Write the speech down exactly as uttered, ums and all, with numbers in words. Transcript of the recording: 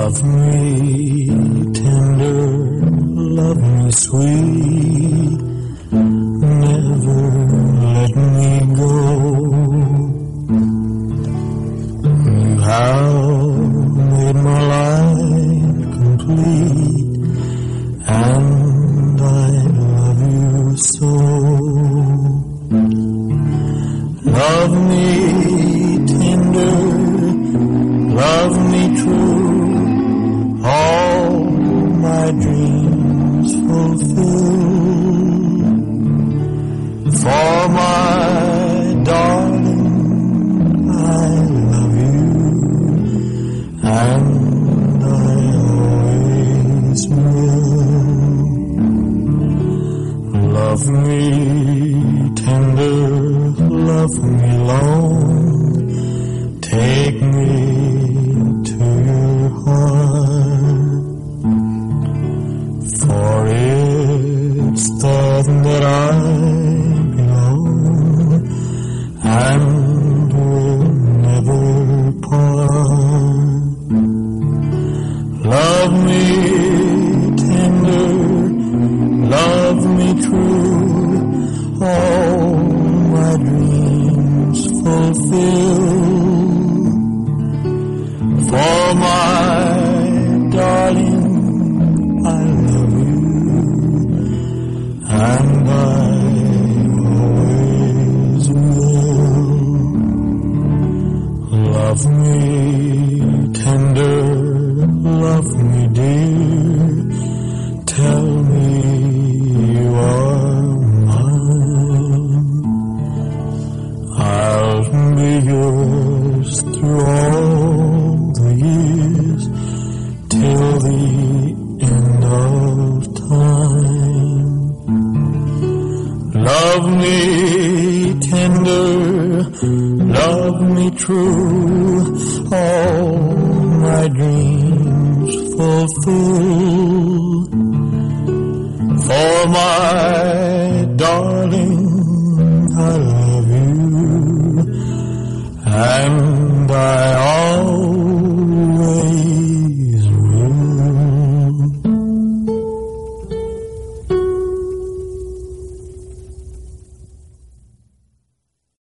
Love me tender, love me sweet, never let me go. You have made my life complete, and I love you so. Love me tender, love me true, all my dreams fulfill. For my darling, I love you, and I always will. Love me tender, love me long, take me to your heart, for it's there that I belong, and will never part. Love me tender, love me true, all my dreams fulfill. For my darling, I love you, and I always will. Love me tender, love me dear, tell me you are mine. I'll be yours through all the years, till the end of time. Love me tender, love me true, all my dreams fulfill. For my